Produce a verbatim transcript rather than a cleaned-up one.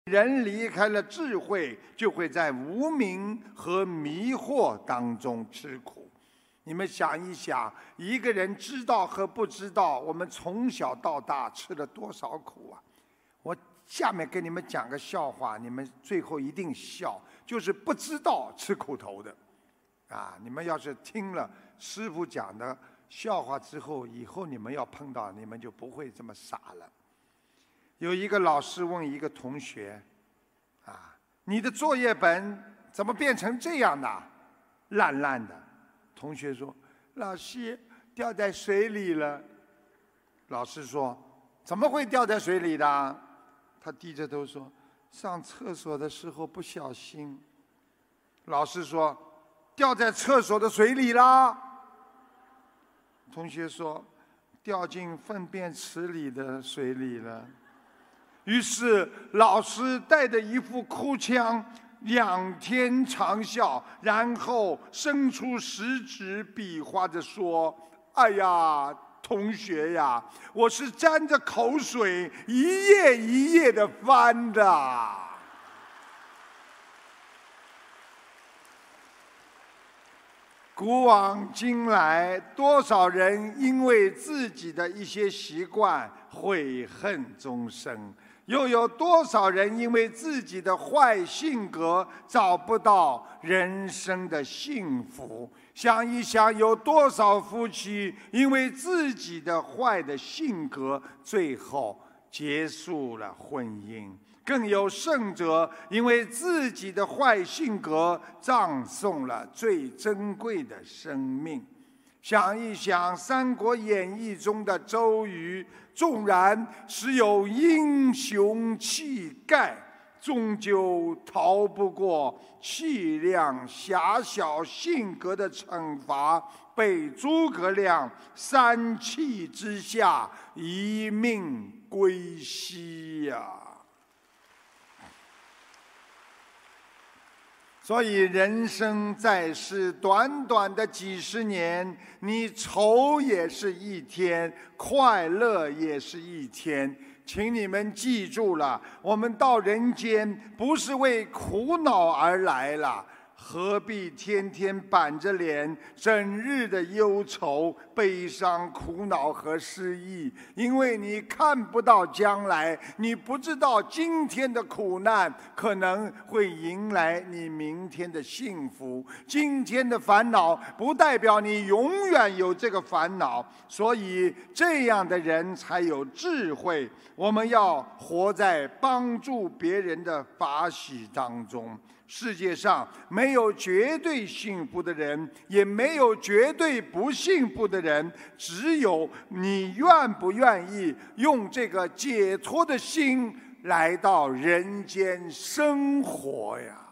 人离开了智慧，就会在无明和迷惑当中吃苦。你们想一想，一个人知道和不知道，我们从小到大吃了多少苦啊！我下面给你们讲个笑话，你们最后一定笑，就是不知道吃苦头的。啊，你们要是听了师父讲的笑话之后，以后你们要碰到，你们就不会这么傻了。有一个老师问一个同学：“啊，你的作业本怎么变成这样的，烂烂的？”同学说：“老师，掉在水里了。”老师说：“怎么会掉在水里的？”他低着头说：“上厕所的时候不小心。”老师说：“掉在厕所的水里啦。”同学说：“掉进粪便池里的水里了。”于是老师带着一副哭腔，仰天长啸，然后伸出食指比划着说：“哎呀，同学呀，我是沾着口水一页一页的翻的。”古往今来，多少人因为自己的一些习惯悔恨终生，又有多少人因为自己的坏性格找不到人生的幸福？想一想，有多少夫妻因为自己的坏的性格，最后结束了婚姻？更有甚者，因为自己的坏性格，葬送了最珍贵的生命。想一想，《三国演义》中的周瑜，纵然是有英雄气概，终究逃不过气量狭小性格的惩罚，被诸葛亮三气之下一命归西呀、啊！所以人生在世，短短的几十年，你愁也是一天，快乐也是一天。请你们记住了，我们到人间不是为苦恼而来了，何必天天板着脸，整日的忧愁、悲伤、苦恼和失意？因为你看不到将来，你不知道今天的苦难可能会迎来你明天的幸福。今天的烦恼不代表你永远有这个烦恼，所以这样的人才有智慧。我们要活在帮助别人的法喜当中。世界上没有绝对幸福的人，也没有绝对不幸福的人，只有你愿不愿意用这个解脱的心来到人间生活呀。